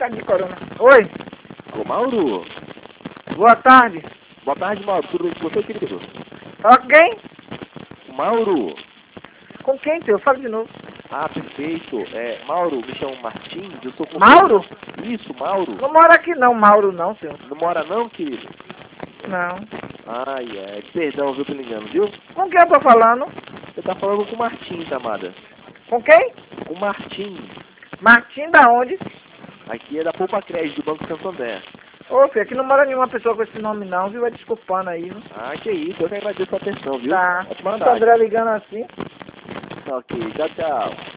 bocado de corona. Oi, Alô, Mauro? boa tarde. Boa tarde, Mauro. Tudo bem com você, querido? Fala com quem? Mauro? Com quem, teu? Fala de novo. Ah, perfeito. Mauro, me chamo Martins, eu sou... Mauro? Isso, Mauro. Não mora aqui não, Mauro não, senhor. Não mora não, querido? Não. Ai, perdão, viu, pelo engano, viu? Com quem eu tô falando? Você tá falando com o Martins, amada. Com quem? Com o Martins. Martim da onde? Aqui é da Poupa Crédito, do Banco Santander. Ô, filho, aqui não mora nenhuma pessoa com esse nome não, viu? Vai desculpando aí, viu? Ah, que isso. Eu que agradeço a atenção, viu? Tá. Ótima Quanto tarde. André ligando assim? Ok, tchau, tchau.